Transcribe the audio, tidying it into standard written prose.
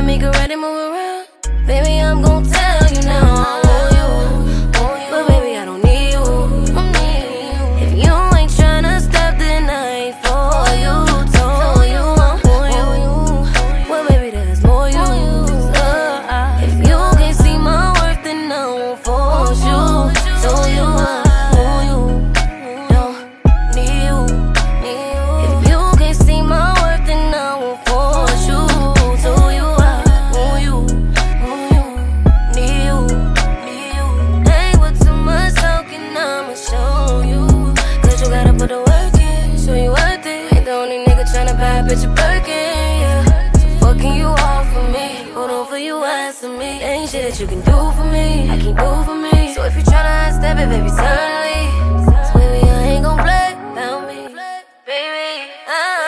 make her ready, move around. Baby, I'm gon' tell you now. I want you, but baby, I don't need you. If you ain't tryna stop, then I ain't for you. Told you I want you, well, baby, there's more use. If you can't see my worth, then I won't force you. Told you I want you, don't need you. If you can't see my worth, then I won't force you. Told you I want you, need you. Ain't with too much talking, I'ma show you. Cause you gotta put the work in, so you worth it. Ain't the only nigga tryna buy a bitch a Birkin, yeah. So fucking you all for me, hold on for you asking me. Ain't shit that you can do for me, I can't do for me. So if you tryna step it, baby, suddenly, so baby, I ain't gon' play about me, baby.